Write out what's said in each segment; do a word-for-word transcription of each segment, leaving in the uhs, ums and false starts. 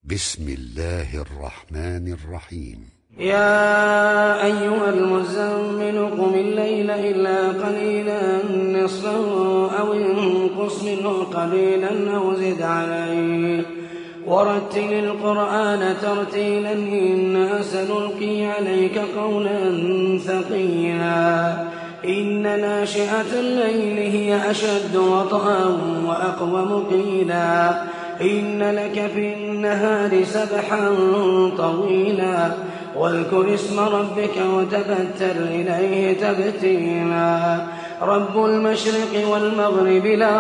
بسم الله الرحمن الرحيم. يا أيها المزمل قم الليل إلا قليلا نصفه أو انقص منه قليلا أو زد عليه ورتل القرآن ترتيلا إنا سنلقي عليك قولا ثقيلا إن ناشئة الليل هي أشد وطئا وأقوم قيلا إن لك في النهار سبحا طويلا واذكر اسم ربك وتبتل إليه تبتيلا رب المشرق والمغرب لا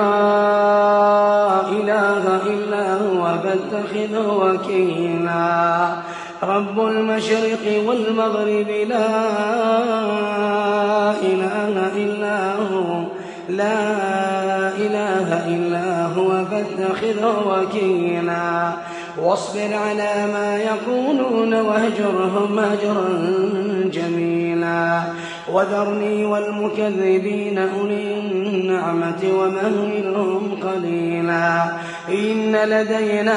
إله إلا هو فاتخذه وكيلا رب المشرق والمغرب لا إله إلا هو لا إله إلا هو فاتخذه وكيلا واصبر على ما يقولون واهجرهم هجرا جميلا وذرني والمكذبين أولي النعمة ومهلهم قليلا إن لدينا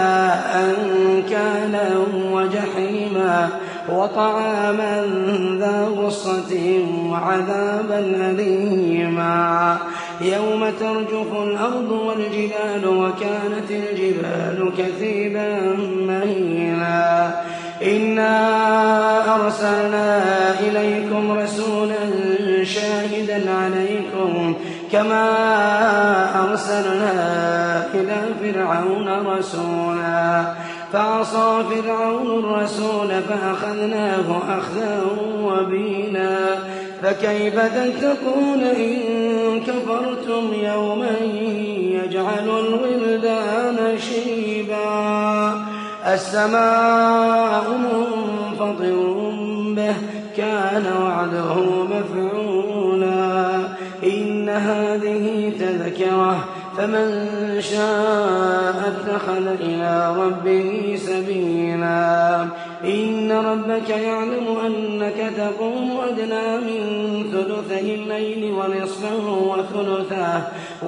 أنكالا وجحيما وطعاما ذا غصة وعذابا أليما يوم ترجف الأرض والجبال وكانت الجبال كثيبا مهيلا إنا أرسلنا إليكم رسولا شاهدا عليكم كما أرسلنا إلى فرعون رسولا فعصى فرعون الرسول فأخذناه أخذا وبيلا فكيف تتقون إن كفرتم يوما يجعل الولدان شيبا السماء منفطر به كان وعده مفعولا إن هذه تذكرة فمن شاء اتخذ إلى ربه سبيلا إن ربك يعلم أنك تقوم أدنى من ثلثي الليل ونصفه وثلثه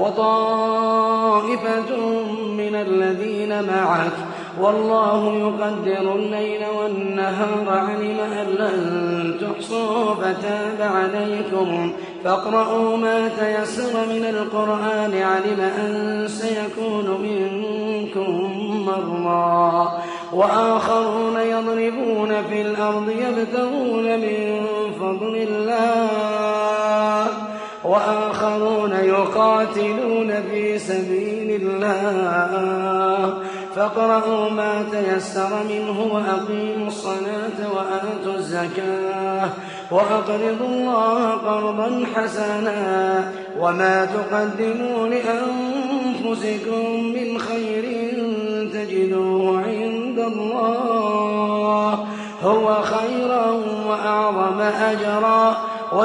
وطائفة من الذين معك والله يقدر الليل والنهار علم أن لن تحصوا فتاب عليكم فاقرؤوا ما تيسر من القرآن علم أن سيكون منكم مرضى وآخرون يضربون في الأرض يبتغون من فضل الله وآخرون يقاتلون في سبيل الله فاقرؤوا ما تيسر منه وأقيموا الصلاة وآتوا الزكاة وأقرضوا الله قرضا حسنا وما تقدموا لأنفسكم من خير تجدوه عند الله هو خيرا وأعظم أجرا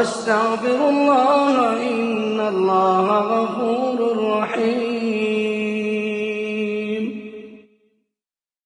واستغفروا الله إن الله غفور رحيم.